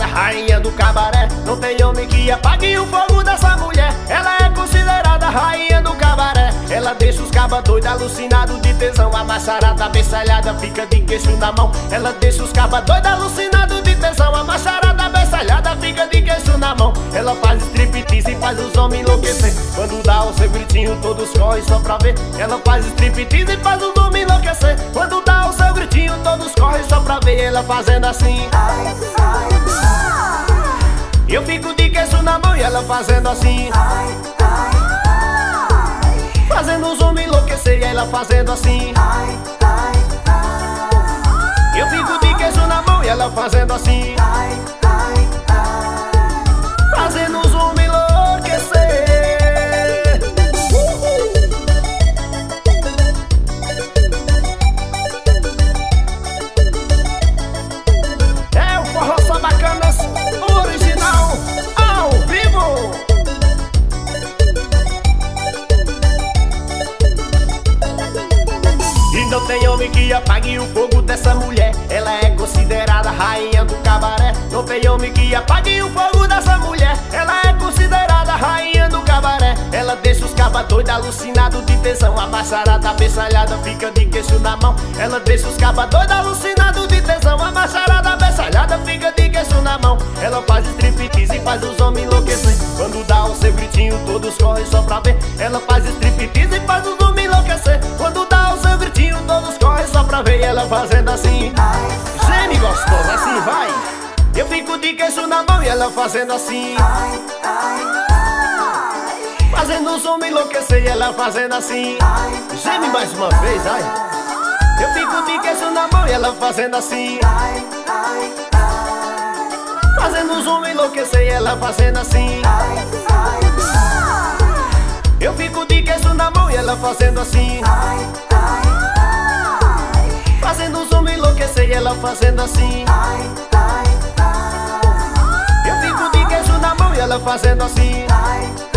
rainha do cabaré. Não tem homem que apague o fogo dessa mulher. Ela é considerada rainha do cabaré. Ela deixa os cabas doidos alucinados de tesão. A macharada bessalhada fica de queixo na mão. Ela deixa os cabas doidos alucinados de tesão. A macharada bessalhada fica de queixo na mão. Ela faz striptease e faz os homens enlouquecer. Quando dá o seu gritinho todos correm só pra ver. Ela faz striptease e faz os homens enlouquecer. Quando dá o seu gritinho todos correm só pra ver. Ela fazendo assim. Eu fico de queixo na mão e ela fazendo assim. Fazendo os homens enlouquecer e ela fazendo assim. Eu fico de queixo na mão e ela fazendo assim. Fazendo os homens enlouquecer. É o Forró Só Bacanas original, ao vivo. E não tem homem que apague o fogo dessa mulher. Ela é considerada rainha do cabaré. Não tem homem que apague o fogo dessa mulher. Ela é considerada rainha do cabaré. Ela deixa os cabas doidos alucinados de tesão. A macharada bessalhada fica de queixo na mão. Ela deixa os cabas doidos alucinados de tesão. A macharada bessalhada fica de queixo na mão. Ela faz striptease e faz os homens enlouquecer. Quando dá o seu gritinho todos correm só pra ver. Ela faz striptease e faz os homens enlouquecer. Quando dá o seu gritinho todos correm só pra ver. Ela fazendo assim. Geme gostosa, assim vai. Eu fico de queixo na mão e ela fazendo assim. Fazendo os homens enlouquecer e ela fazendo assim. Geme mais uma vez, ai. Eu fico de queixo na mão e ela fazendo assim. Fazendo os homens enlouquecer e ela fazendo assim. Eu fico de queixo na mão e ela fazendo assim. Fazendo os homens enlouquecer e ela fazendo assim. Eu fico de queixo na mão e ela fazendo assim.